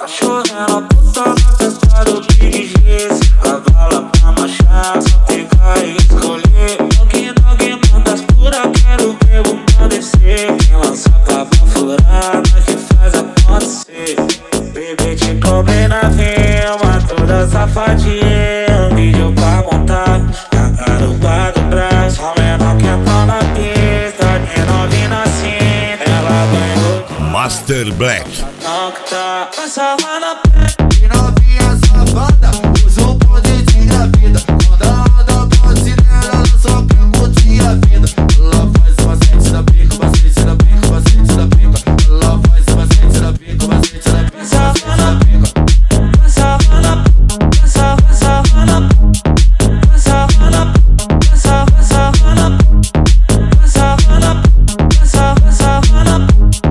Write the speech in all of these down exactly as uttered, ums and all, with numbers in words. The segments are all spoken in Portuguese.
Tá chovendo a puta na festa do Big G. Cavala pra marchar, só pegar e escolher. Dog, dog, manda as pura, quero ver o pau descer. Quem lança pra furar, nós que faz acontecer. Bebê, te cobrei na rima, toda safadinha. Um vídeo pra montar, na garupa do braço. Só menor que tá na pista, de novinha assim. Ela ganhou Master Black. não que tá passava na De novinha safada, usa o poder de vida. Quando a roda pra cinema, ela só quer curtir a vida. Ela faz o macete da pica, o macete da pica, o macete da pica. Ela faz o macete da pica, o macete da pica, o macete da pica. passava na passava passava na passava na passava passava na passava na passava passava na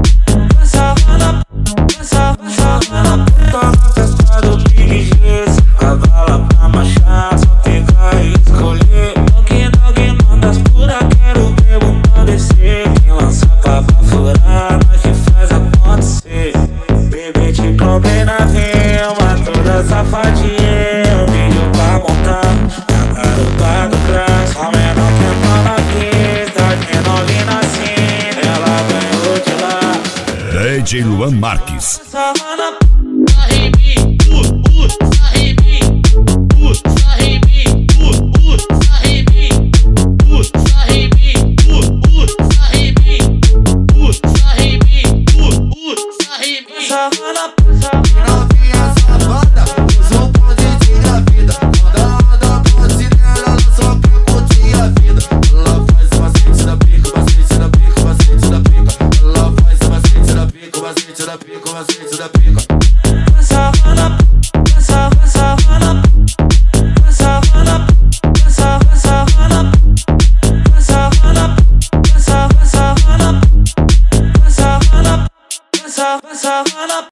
passava na passava passava na puta na festa do Big G. Cavala pra marchar, só pegar e escolher. Dog, dog, manda as pura, quero ver o pau descer. Quem lança pra furar, nós que faz acontecer. Bebê, te cobrei na rima, toda safadinha. Um vídeo pra montar, na garupa do crack. Só menor que tá na pista, de novinha assim. Ela ganhou de lá. D J Luan Marques. Passava na Sarribi, uh, uh, Sarribi, uh, Sarribi, uh, uh, Sarribi, uh, Sarribi, uh, uh, Sarribi, uh, Sarribi, uh, uh, Sarribi. passava na passava De novinha safada, usa o poder de vida. Quando a roda pra cinema, ela só quer curtir a vida. Ela faz o macete da pica, o macete da pica, o macete da pica. Ela faz o macete da pica, o macete da pica, o macete da pica. passava na passava passava na passava na passava passava na passava na passava passava na passava na passava passava na